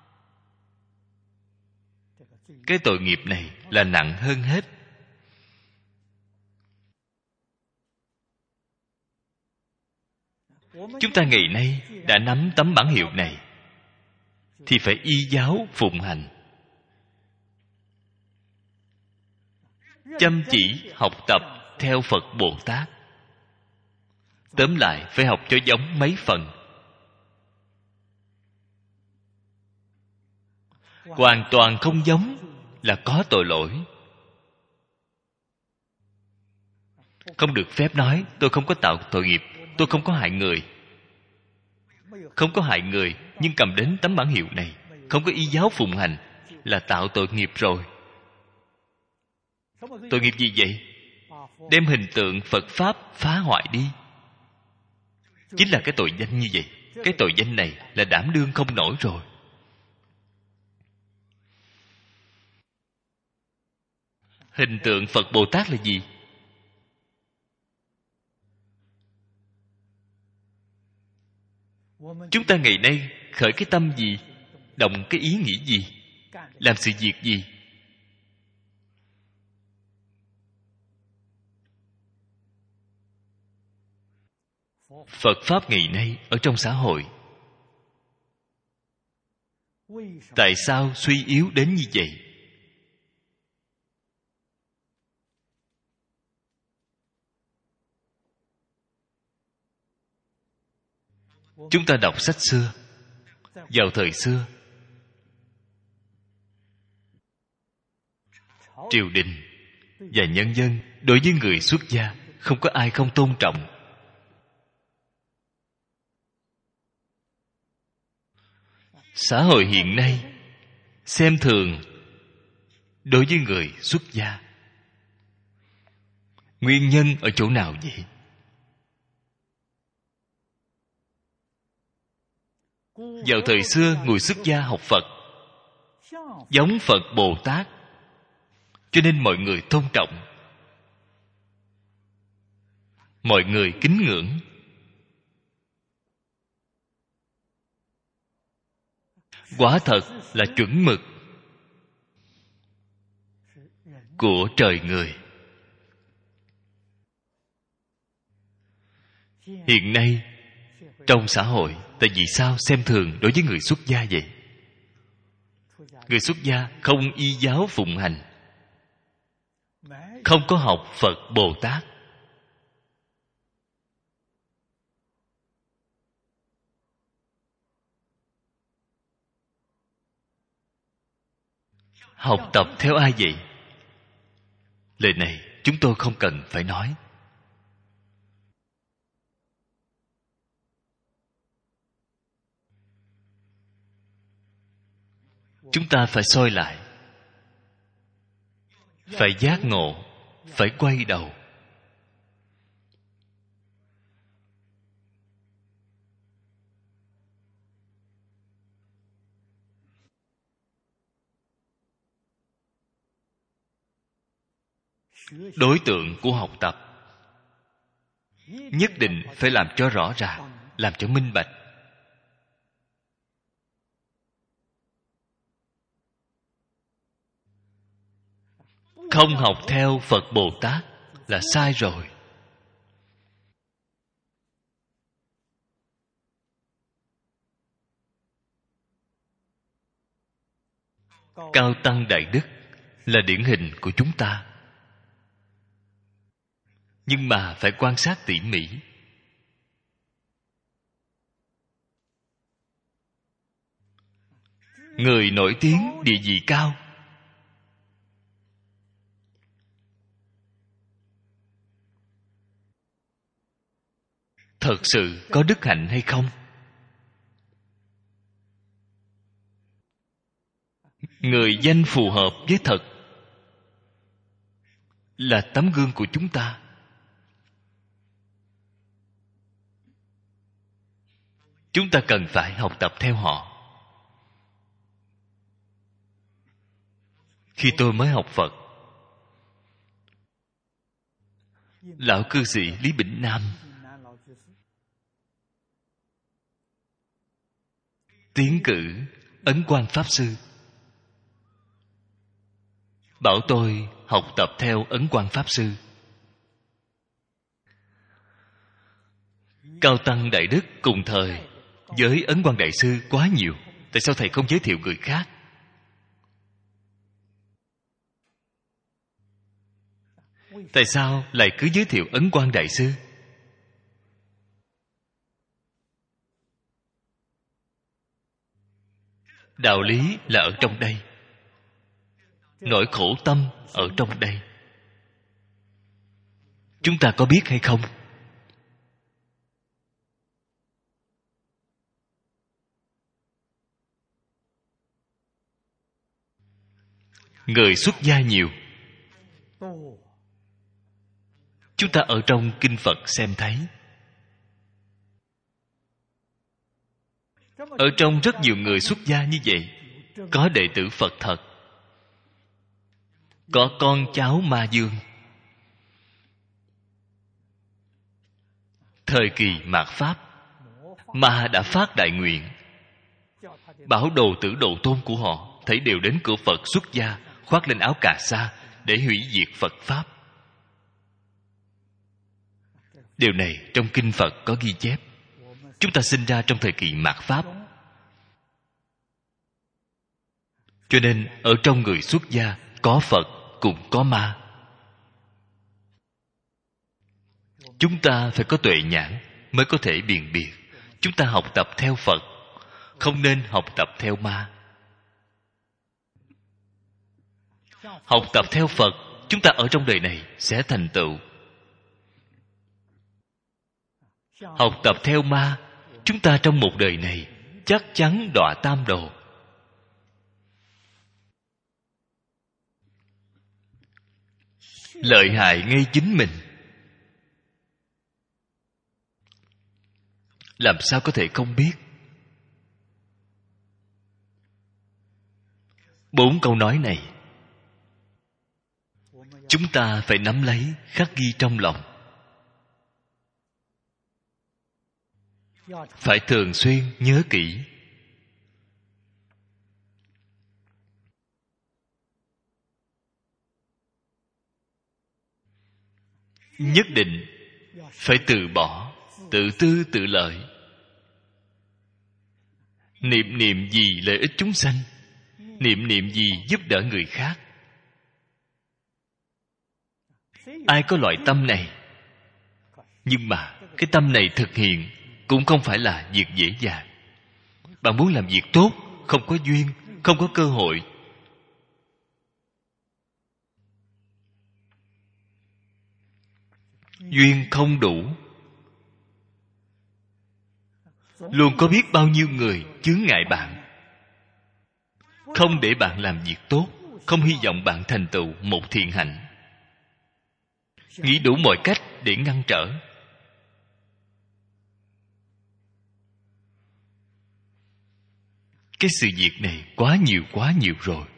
cái tội nghiệp này là nặng hơn hết. Chúng ta ngày nay đã nắm tấm bản hiệu này thì phải y giáo phụng hành, chăm chỉ học tập theo Phật Bồ Tát. Tóm lại phải học cho giống mấy phần. Hoàn toàn không giống là có tội lỗi. Không được phép nói tôi không có tạo tội nghiệp, tôi không có hại người. Không có hại người, nhưng cầm đến tấm bản hiệu này, không có y giáo phụng hành, là tạo tội nghiệp rồi. Tội nghiệp gì vậy? Đem hình tượng Phật Pháp phá hoại đi, chính là cái tội danh như vậy. Cái tội danh này là đảm đương không nổi rồi. Hình tượng Phật Bồ Tát là gì? Chúng ta ngày nay khởi cái tâm gì, động cái ý nghĩ gì, làm sự việc gì, Phật Pháp ngày nay ở trong xã hội tại sao suy yếu đến như vậy? Chúng ta đọc sách xưa, vào thời xưa, triều đình và nhân dân đối với người xuất gia không có ai không tôn trọng. Xã hội hiện nay xem thường đối với người xuất gia. Nguyên nhân ở chỗ nào vậy? Vào thời xưa, người xuất gia học Phật, giống Phật Bồ Tát, cho nên mọi người tôn trọng, mọi người kính ngưỡng. Quả thật là chuẩn mực của trời người. Hiện nay trong xã hội, tại vì sao xem thường đối với người xuất gia vậy? Người xuất gia không y giáo phụng hành, không có học Phật Bồ Tát, học tập theo ai vậy? Lời này chúng tôi không cần phải nói. Chúng ta phải soi lại, phải giác ngộ, phải quay đầu. Đối tượng của học tập nhất định phải làm cho rõ ràng, làm cho minh bạch. Không học theo Phật Bồ Tát là sai rồi. Cao tăng đại đức là điển hình của chúng ta, nhưng mà phải quan sát tỉ mỉ. Người nổi tiếng, địa vị cao, thật sự có đức hạnh hay không? Người danh phù hợp với thật là tấm gương của chúng ta. Chúng ta cần phải học tập theo họ. Khi tôi mới học Phật, lão cư sĩ Lý Bỉnh Nam tiến cử Ấn Quang Pháp Sư, bảo tôi học tập theo Ấn Quang Pháp Sư. Cao tăng đại đức cùng thời với Ấn Quang đại sư quá nhiều, tại sao thầy không giới thiệu người khác? Tại sao lại cứ giới thiệu Ấn Quang đại sư? Đạo lý là ở trong đây, nỗi khổ tâm ở trong đây. Chúng ta có biết hay không? Người xuất gia nhiều, chúng ta ở trong kinh Phật xem thấy. Ở trong rất nhiều người xuất gia như vậy, có đệ tử Phật thật, có con cháu Ma Dương. Thời kỳ mạt Pháp, Ma đã phát đại nguyện, bảo đồ tử đồ tôn của họ thảy đều đến cửa Phật xuất gia, khoác lên áo cà sa để hủy diệt Phật Pháp. Điều này trong kinh Phật có ghi chép. Chúng ta sinh ra trong thời kỳ mạt Pháp, cho nên ở trong người xuất gia có Phật cũng có ma. Chúng ta phải có tuệ nhãn mới có thể bi辨biệt. Chúng ta học tập theo Phật, không nên học tập theo ma. Học tập theo Phật, chúng ta ở trong đời này sẽ thành tựu. Học tập theo ma, chúng ta trong một đời này chắc chắn đọa tam đồ. Lợi hại ngay chính mình, làm sao có thể không biết? 4 câu nói này chúng ta phải nắm lấy, khắc ghi trong lòng. Phải thường xuyên nhớ kỹ. Nhất định phải từ bỏ tự tư tự lợi. Niệm niệm gì lợi ích chúng sanh, niệm niệm gì giúp đỡ người khác. Ai có loại tâm này? Nhưng mà cái tâm này thực hiện cũng không phải là việc dễ dàng. Bạn muốn làm việc tốt, không có duyên, không có cơ hội. Duyên không đủ. Luôn có biết bao nhiêu người chướng ngại bạn, không để bạn làm việc tốt, không hy vọng bạn thành tựu một thiện hạnh, nghĩ đủ mọi cách để ngăn trở. Cái sự việc này quá nhiều rồi.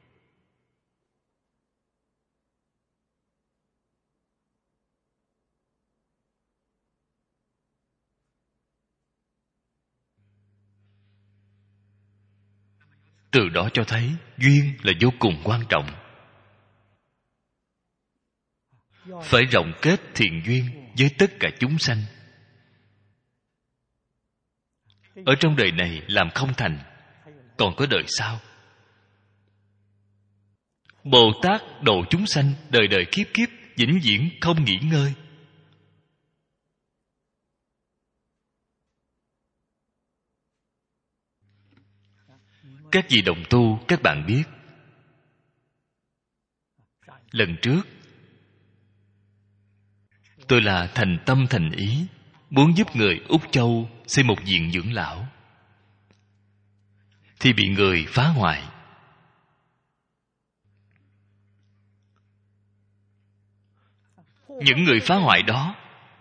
Từ đó cho thấy duyên là vô cùng quan trọng. Phải rộng kết thiện duyên với tất cả chúng sanh. Ở trong đời này làm không thành, còn có đời sau. Bồ Tát độ chúng sanh đời đời kiếp kiếp, vĩnh viễn không nghỉ ngơi. Các vị đồng tu, các bạn biết, lần trước tôi là thành tâm thành ý muốn giúp người Úc Châu xây một viện dưỡng lão, thì bị người phá hoại. Những người phá hoại đó,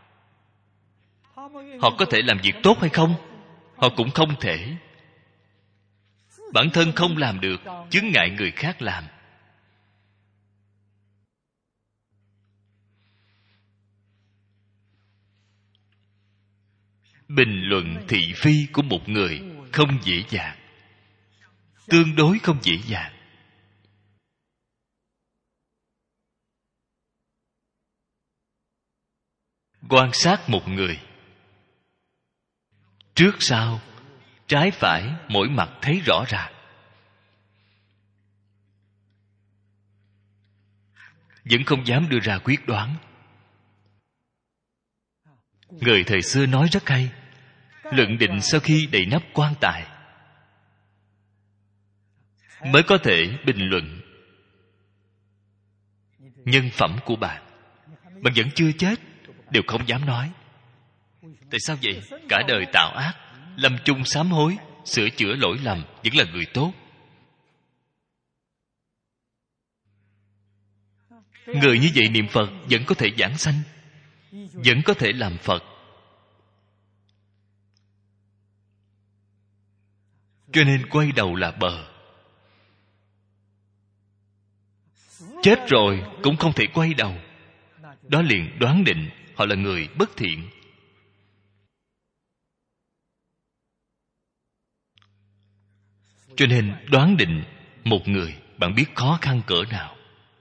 họ có thể làm việc tốt hay không? Họ cũng không thể. Bản thân không làm được, chướng ngại người khác làm. Bình luận thị phi của một người không dễ dàng, tương đối không dễ dàng. Quan sát một người, trước sau, trái phải, mỗi mặt thấy rõ ràng. Vẫn không dám đưa ra quyết đoán. Người thời xưa nói rất hay: luận định sau khi đậy nắp quan tài, mới có thể bình luận nhân phẩm của bạn. Bạn vẫn chưa chết, đều không dám nói. Tại sao vậy? Cả đời tạo ác, lâm chung sám hối, sửa chữa lỗi lầm, vẫn là người tốt. Người như vậy niệm Phật vẫn có thể giảng sanh, vẫn có thể làm Phật. Cho nên quay đầu là bờ. Chết rồi cũng không thể quay đầu. Đó liền đoán định họ là người bất thiện. Cho nên đoán định một người, bạn biết khó khăn cỡ nào.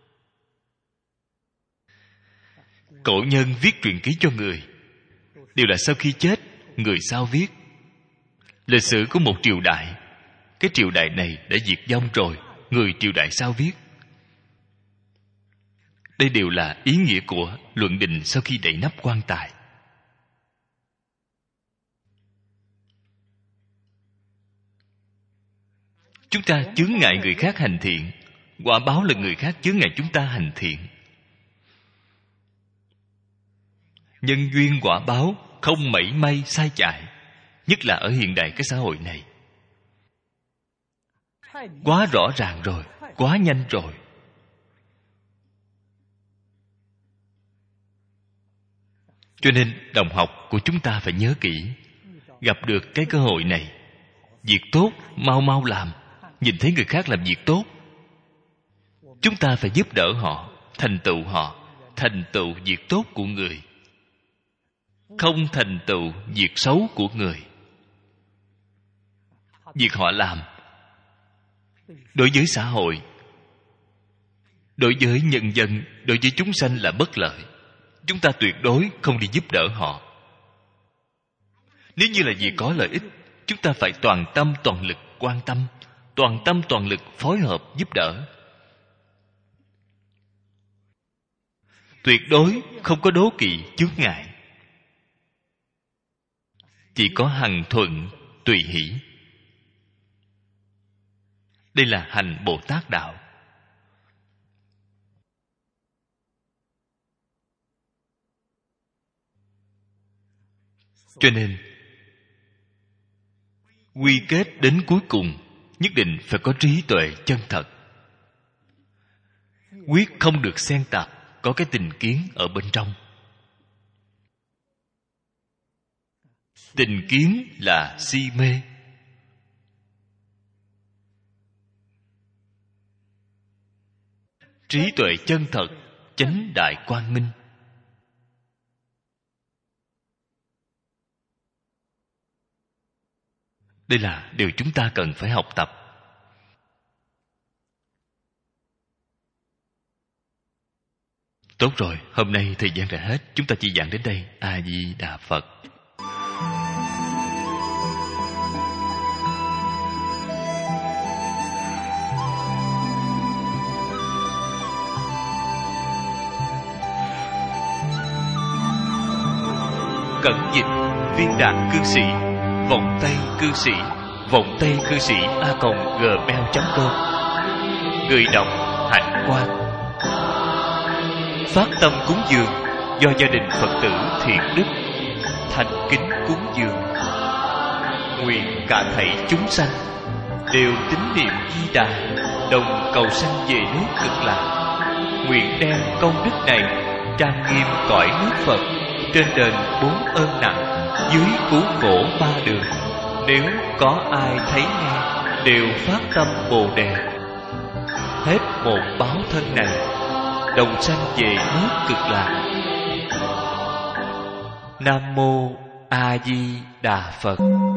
Cổ nhân viết truyện ký cho người đều là sau khi chết, người sau viết. Lịch sử của một triều đại, cái triều đại này đã diệt vong rồi, người triều đại sau viết. Đây đều là ý nghĩa của luận định sau khi đậy nắp quan tài. Chúng ta chướng ngại người khác hành thiện, quả báo là người khác chướng ngại chúng ta hành thiện. Nhân duyên quả báo không mảy may sai chạy, nhất là ở hiện đại cái xã hội này. Quá rõ ràng rồi, quá nhanh rồi. Cho nên đồng học của chúng ta phải nhớ kỹ, gặp được cái cơ hội này, việc tốt mau mau làm. Nhìn thấy người khác làm việc tốt, chúng ta phải giúp đỡ họ, thành tựu việc tốt của người, không thành tựu việc xấu của người. Việc họ làm đối với xã hội, đối với nhân dân, đối với chúng sanh là bất lợi, chúng ta tuyệt đối không đi giúp đỡ họ. Nếu như là việc có lợi ích, chúng ta phải toàn tâm toàn lực quan tâm, toàn tâm toàn lực phối hợp giúp đỡ. Tuyệt đối không có đố kỵ chướng ngại, chỉ có hằng thuận tùy hỷ. Đây là hành Bồ Tát đạo. Cho nên quy kết đến cuối cùng, nhất định phải có trí tuệ chân thật, quyết không được xen tạp, có cái tình kiến ở bên trong. Tình kiến là si mê. Trí tuệ chân thật, chánh đại quang minh. Đây là điều chúng ta cần phải học tập. Tốt rồi, hôm nay thời gian đã hết, chúng ta chỉ giảng đến đây. A Di Đà Phật. Cẩn dịch Viên Đạt Cư Sĩ, Vọng Tây Cư Sĩ, Vọng Tây Cư Sĩ @gmail.com. Người đọc Hạnh Quang. Phát tâm cúng dường do gia đình Phật tử Thiện Đức thành kính cúng dường. Nguyện cả thảy chúng sanh đều tín niệm Di Đà, đồng cầu sanh về nước Cực Lạc. Nguyện đem công đức này trang nghiêm cõi nước Phật, trên đền 4 ơn nặng, dưới cứu khổ 3 đường. Nếu có ai thấy nghe đều phát tâm Bồ Đề, hết một báo thân này đồng sanh về nước Cực Lạc. Nam mô A Di Đà Phật.